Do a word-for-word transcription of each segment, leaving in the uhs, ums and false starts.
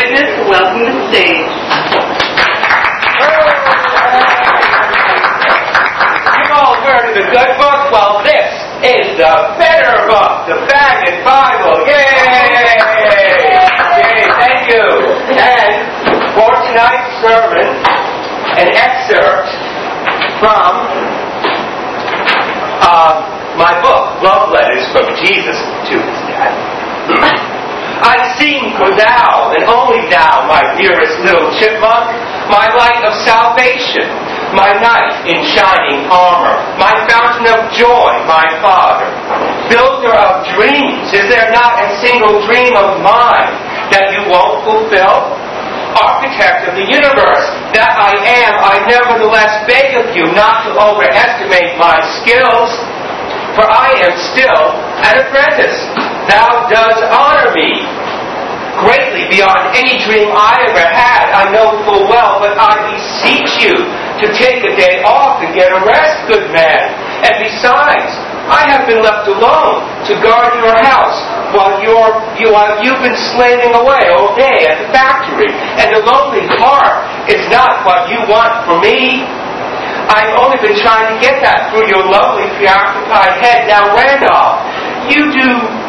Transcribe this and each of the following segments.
Witness, welcome to the stage. You've all heard of the good book? Well, this is the better book, the Faggot Bible. Yay! Yay, thank you. And for tonight's sermon, an excerpt from uh, my book, Love Letters from Jesus to His Dad. I sing for thou, and only thou, my dearest little chipmunk, my light of salvation, my knight in shining armor, my fountain of joy, my father. Builder of dreams, is there not a single dream of mine that you won't fulfill? Architect of the universe, that I am, I nevertheless beg of you not to overestimate my skills, for I am still an apprentice. Thou dost honor me greatly beyond any dream I ever had, I know full well, but I beseech you to take a day off and get a rest, good man. And besides, I have been left alone to guard your house while you're, you, while you've been slaving away all day at the factory. And the lonely heart is not what you want for me. I've only been trying to get that through your lovely preoccupied head. Now, Randolph, you do,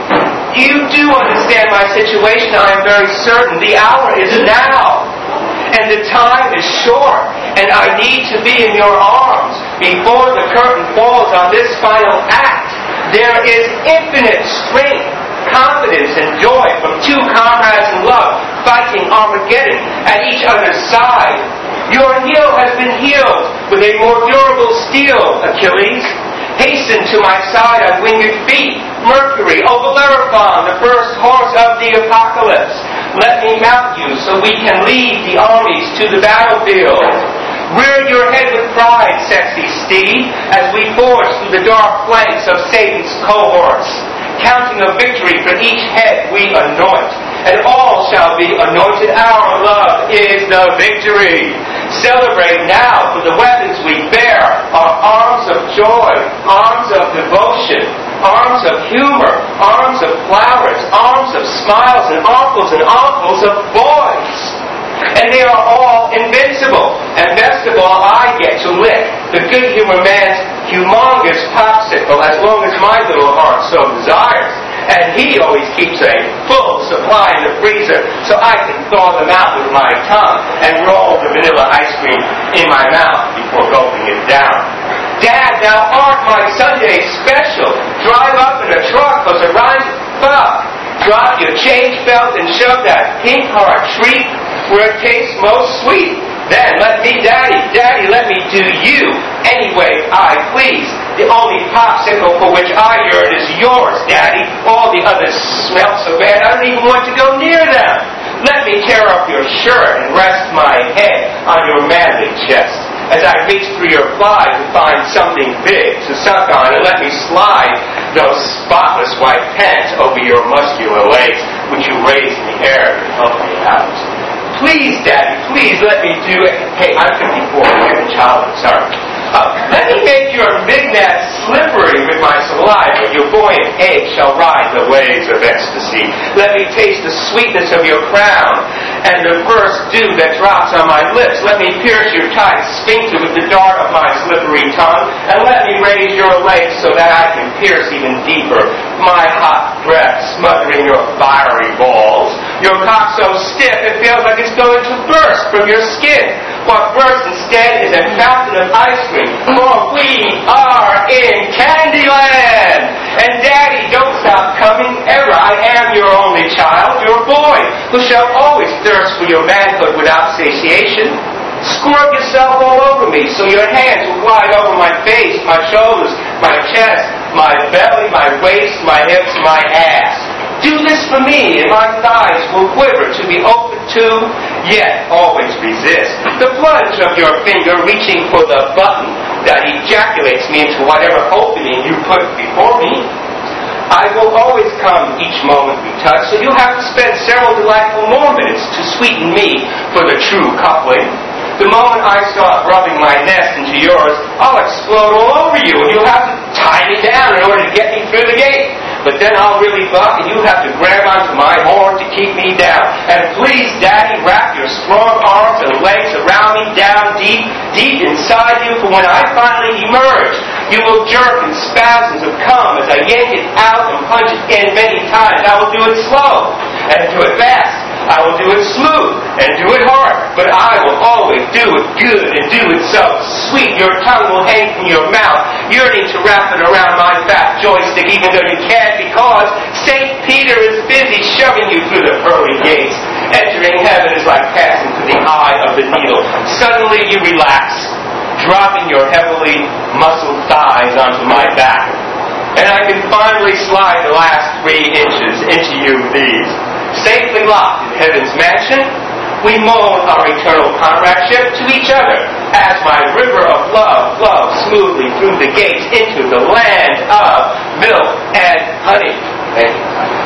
you do understand my situation, I am very certain. The hour is now, and the time is short, and I need to be in your arms before the curtain falls on this final act. There is infinite strength, confidence, and joy from two comrades in love fighting Armageddon at each other's side. Your heel has been healed with a more durable steel, Achilles. Hasten to my side on winged feet, Mercury, O Bellerophon, the first horse of the apocalypse. Let me mount you so we can lead the armies to the battlefield. Rear your head with pride, sexy steed, as we forge through the dark flanks of Satan's cohorts. Counting a victory for each head we anoint, and all shall be anointed. Our love is the victory. Celebrate now, for the weapons we bear are arms of joy, arms of devotion, arms of humor, arms of flowers, arms of smiles and uncles and uncles of boys. And they are all invincible. And best of all, I get to lick the good humor man's humongous popsicle as long as my little heart so desires. And he always keeps a full supply in the freezer so I can thaw them out with my tongue and roll the vanilla ice cream in my mouth before gulping it down. Dad, thou art my Sunday special. Drive up in a truck cause it rhymes with fuck. Drop your change belt and shove that pink heart treat where it tastes most sweet. Then let me, Daddy, Daddy, let me do you any way I please. The only popsicle for which I yearn is yours, Daddy. All the others smell so bad I don't even want to go near them. Let me tear up your shirt and rest my head on your manly chest as I reach through your fly to find something big to suck on, and let me slide those spotless white pants over your muscular legs, which you raise in the air to help me out. Please, Daddy, please let me do it. Hey, I'm fifty-four, you're a child, I'm sorry. Uh, let me make your midnight slippery with my saliva. Your buoyant egg shall ride the waves of ecstasy. Let me taste the sweetness of your crown and the first dew that drops on my lips. Let me pierce your tight sphincter with the dart of my slippery tongue, and let me raise your legs so that I can pierce even deeper my hot breath, smothering your fiery balls. Your cock so stiff it feels like it's going to burst from your skin. What bursts instead is a fountain of ice cream, for we are in Candyland. And Daddy, don't stop coming ever. I am your only child, your boy, who shall always thirst for your manhood without satiation. Scrub yourself all over me so your hands will glide over my face, my shoulders, my chest, my belly, my waist, my hips, my ass. Do this for me, and my thighs will quiver to be open to, yet always resist the plunge of your finger reaching for the button that ejaculates me into whatever opening you put before me. I will always come each moment we touch, so you'll have to spend several delightful more minutes to sweeten me for the true coupling. The moment I start rubbing my nest into yours, I'll explode all over you, and you'll have to tie me down in order to get me through the gate. But then I'll really buck, and you have to grab onto my horn to keep me down. And please, Daddy, wrap your strong arms and legs around me down deep, deep inside you, for when I finally emerge, you will jerk in spasms of cum as I yank it out and punch it in many times. I will do it slow and do it fast. I will do it smooth and do it hard, but I will always do it good and do it so sweet. Your tongue will hang from your mouth, yearning to wrap it around my fat joystick, even though you can't, because Saint Peter is busy shoving you through the pearly gates. Entering heaven is like passing through the eye of the needle. Suddenly you relax, dropping your heavily muscled thighs onto my back, and I can finally slide the last three inches into you these. Safely locked in heaven's mansion, we mold our eternal comradeship to each other as my river of love flows smoothly through the gates into the land of milk and honey. Thank you.